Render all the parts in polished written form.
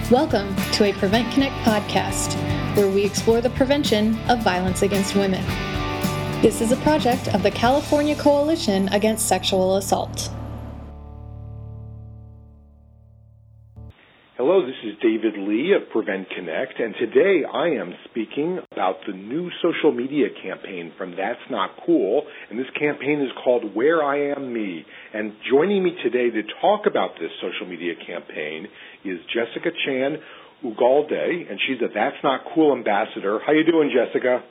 Welcome to a Prevent Connect podcast, where we explore the prevention of violence against women. This is a project of the California Coalition Against Sexual Assault. Hello, this is David Lee of Prevent Connect, and today I am speaking about the new social media campaign from That's Not Cool, and this campaign is called Where I Am Me. And joining me today to talk about this social media campaign is Jessica Chan Ugalde, and she's a That's Not Cool ambassador. How you doing, Jessica?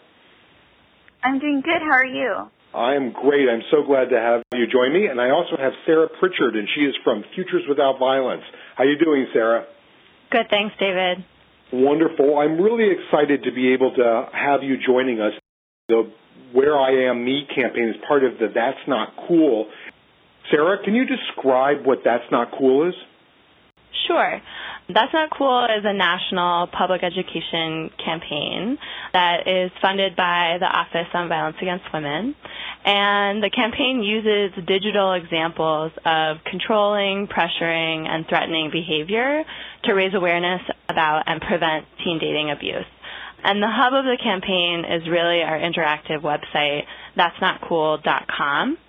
I'm doing good. How are you? I'm great. I'm so glad to have you join me. And I also have Sarah Pritchard, and she is from Futures Without Violence. How you doing, Sarah? Good, thanks, David. Wonderful. I'm really excited to be able to have you joining us. The Where I Am Me campaign is part of the That's Not Cool. Sarah, can you describe what That's Not Cool is? Sure. That's Not Cool is a national public education campaign that is funded by the Office on Violence Against Women. And the campaign uses digital examples of controlling, pressuring, and threatening behavior to raise awareness about and prevent teen dating abuse. And the hub of the campaign is really our interactive website, that'snotcool.com.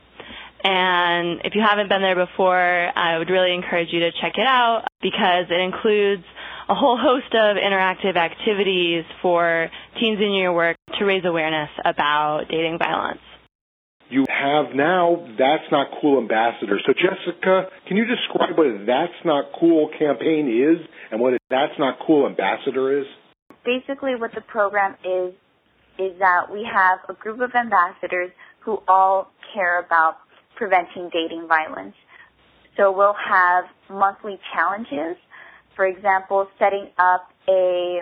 And if you haven't been there before, I would really encourage you to check it out because it includes a whole host of interactive activities for teens in your work to raise awareness about dating violence. You have now That's Not Cool ambassador. So, Jessica, can you describe what a That's Not Cool campaign is and what a That's Not Cool ambassador is? Basically, what the program is that we have a group of ambassadors who all care about preventing dating violence. So we'll have monthly challenges. For example, setting up a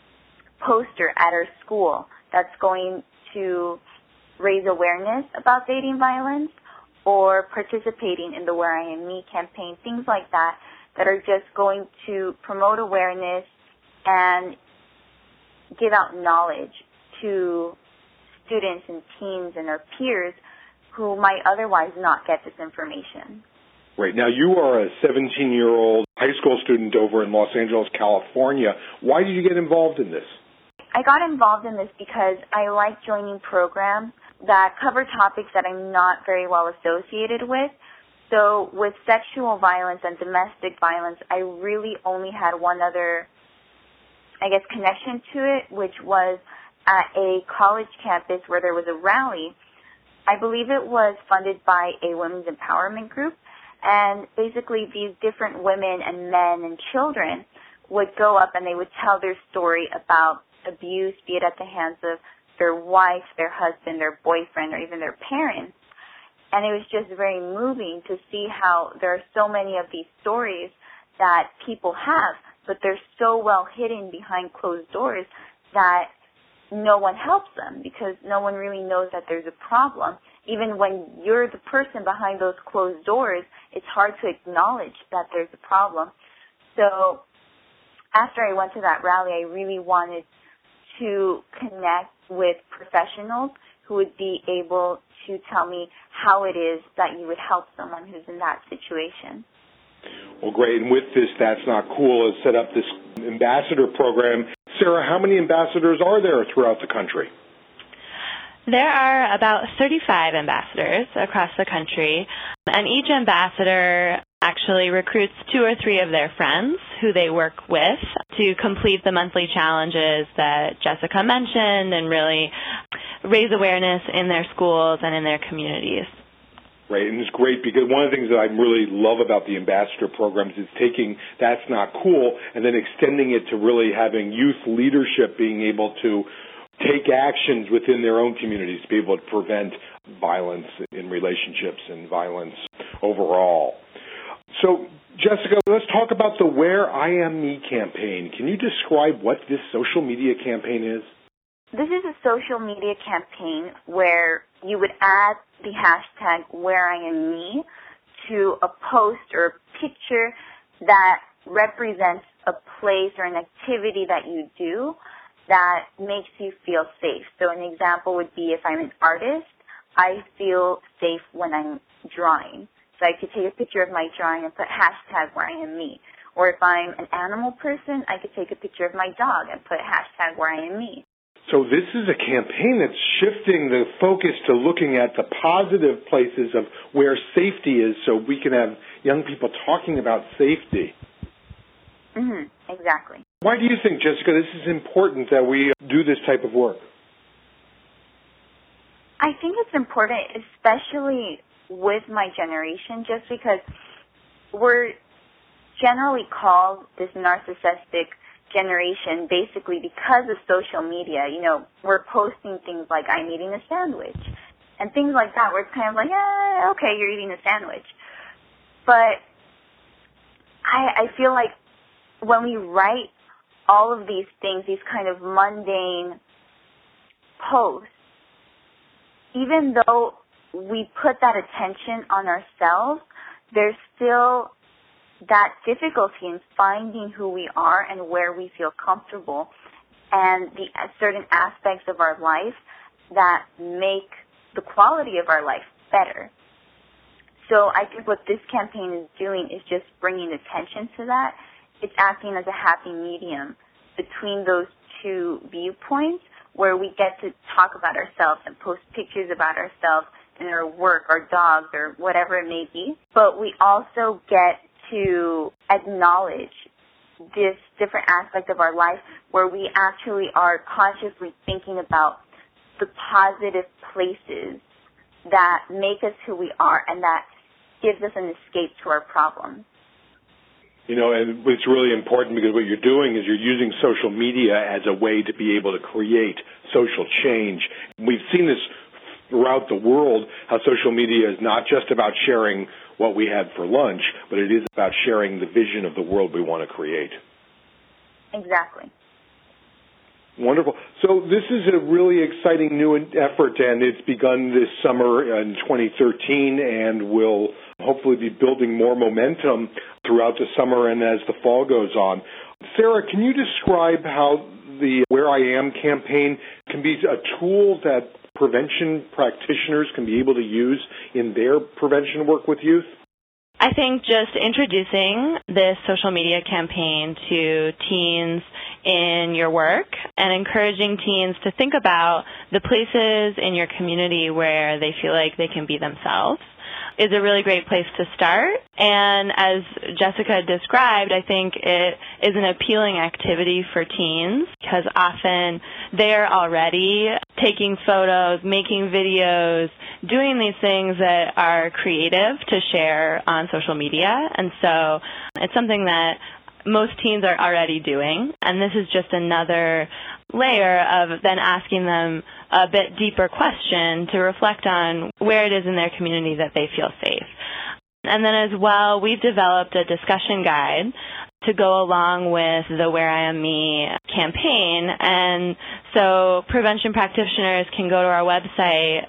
poster at our school that's going to raise awareness about dating violence, or participating in the Where I Am Me campaign, things like that are just going to promote awareness and give out knowledge to students and teens and our peers who might otherwise not get this information. Right. Now, you are a 17-year-old high school student over in Los Angeles, California. Why did you get involved in this? I got involved in this because I like joining programs that cover topics that I'm not very well associated with. So with sexual violence and domestic violence, I really only had one other, connection to it, which was at a college campus where there was a rally. I believe it was funded by a women's empowerment group, and basically these different women and men and children would go up and they would tell their story about abuse, be it at the hands of their wife, their husband, their boyfriend, or even their parents. And it was just very moving to see how there are so many of these stories that people have, but they're so well hidden behind closed doors that no one helps them because no one really knows that there's a problem. Even when you're the person behind those closed doors, it's hard to acknowledge that there's a problem. So after I went to that rally, I really wanted to connect with professionals who would be able to tell me how it is that you would help someone who's in that situation. Well, great. And with this, That's Not Cool has set up this ambassador program. Sarah, how many ambassadors are there throughout the country? There are about 35 ambassadors across the country, and each ambassador actually recruits 2 or 3 of their friends who they work with to complete the monthly challenges that Jessica mentioned and really raise awareness in their schools and in their communities. Right, and it's great because one of the things that I really love about the ambassador programs is taking That's Not Cool and then extending it to really having youth leadership being able to take actions within their own communities to be able to prevent violence in relationships and violence overall. So, Jessica, let's talk about the Where I Am Me campaign. Can you describe what this social media campaign is? This is a social media campaign where you would add the hashtag Where I Am Me to a post or a picture that represents a place or an activity that you do that makes you feel safe. So an example would be if I'm an artist, I feel safe when I'm drawing. So I could take a picture of my drawing and put hashtag Where I Am Me. Or if I'm an animal person, I could take a picture of my dog and put hashtag where I am me. So this is a campaign that's shifting the focus to looking at the positive places of where safety is so we can have young people talking about safety. Exactly. Why do you think, Jessica, this is important that we do this type of work? I think it's important, especially with my generation, just because we're generally called this narcissistic generation basically because of social media. You know, we're posting things like, I'm eating a sandwich, and things like that, where it's kind of like, okay, you're eating a sandwich. But I feel like when we write all of these things, these kind of mundane posts, even though we put that attention on ourselves, there's still that difficulty in finding who we are and where we feel comfortable, and the certain aspects of our life that make the quality of our life better. So I think what this campaign is doing is just bringing attention to that. It's acting as a happy medium between those two viewpoints, where we get to talk about ourselves and post pictures about ourselves and our work, our dogs, or whatever it may be. But we also get to acknowledge this different aspect of our life where we actually are consciously thinking about the positive places that make us who we are and that gives us an escape to our problems. You know, and it's really important because what you're doing is you're using social media as a way to be able to create social change. We've seen this throughout the world, how social media is not just about sharing what we had for lunch, but it is about sharing the vision of the world we want to create. Exactly. Wonderful. So this is a really exciting new effort, and it's begun this summer in 2013 and will hopefully be building more momentum throughout the summer and as the fall goes on. Sarah, can you describe how the Where I Am campaign can be a tool that prevention practitioners can be able to use in their prevention work with youth? I think just introducing this social media campaign to teens in your work and encouraging teens to think about the places in your community where they feel like they can be themselves is a really great place to start. And as Jessica described, I think it is an appealing activity for teens because often they're already taking photos, making videos, doing these things that are creative to share on social media. And so it's something that most teens are already doing. And this is just another layer of then asking them a bit deeper question to reflect on where it is in their community that they feel safe. And then as well, we've developed a discussion guide to go along with the Where I Am Me campaign. And so prevention practitioners can go to our website,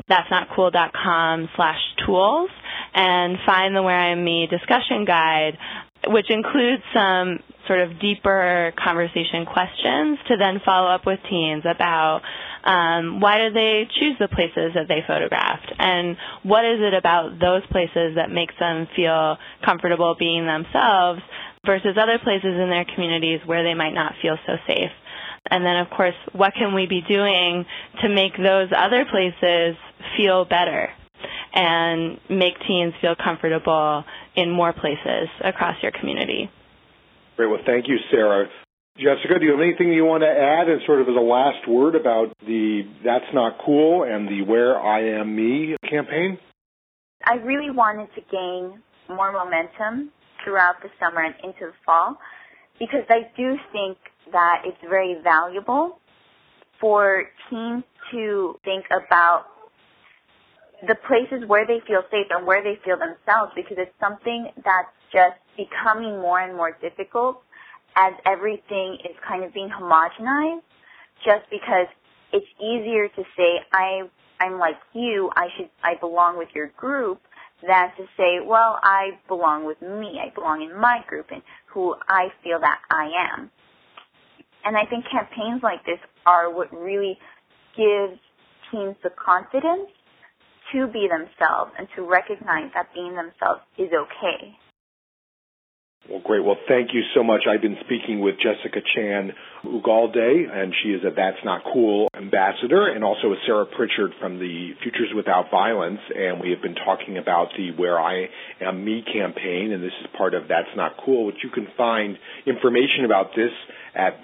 that'snotcool.com/tools, and find the Where I Am Me discussion guide, which includes some sort of deeper conversation questions to then follow up with teens about why did they choose the places that they photographed, and what is it about those places that makes them feel comfortable being themselves versus other places in their communities where they might not feel so safe. And then, of course, what can we be doing to make those other places feel better and make teens feel comfortable in more places across your community? Great. Well, thank you, Sarah. Jessica, do you have anything you want to add as sort of as a last word about the That's Not Cool and the Where I Am Me campaign? I really wanted to gain more momentum throughout the summer and into the fall because I do think that it's very valuable for teens to think about the places where they feel safe and where they feel themselves, because it's something that's just becoming more and more difficult as everything is kind of being homogenized, just because it's easier to say, I'm like you, I belong with your group, than to say, well, I belong with me, I belong in my group and who I feel that I am. And I think campaigns like this are what really gives teens the confidence to be themselves and to recognize that being themselves is okay. Well, great. Well, thank you so much. I've been speaking with Jessica Chan Ugalde, and she is a That's Not Cool ambassador, and also with Sarah Pritchard from the Futures Without Violence, and we have been talking about the Where I Am Me campaign, and this is part of That's Not Cool, which you can find information about this at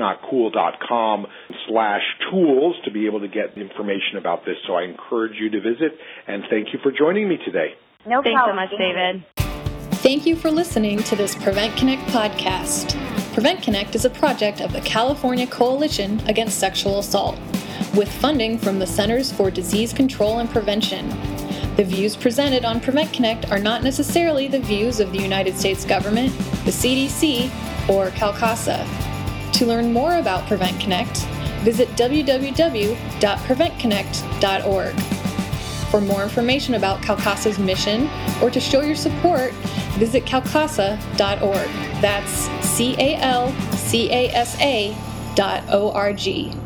that'snotcool.com/tools to be able to get information about this. So I encourage you to visit, and thank you for joining me today. No Thanks problem. so much, David. Thank you for listening to this Prevent Connect podcast. Prevent Connect is a project of the California Coalition Against Sexual Assault, with funding from the Centers for Disease Control and Prevention. The views presented on Prevent Connect are not necessarily the views of the United States government, the CDC, or CalCASA. To learn more about Prevent Connect, visit www.preventconnect.org. For more information about CalCASA's mission or to show your support, visit calcasa.org. That's CALCASA.org.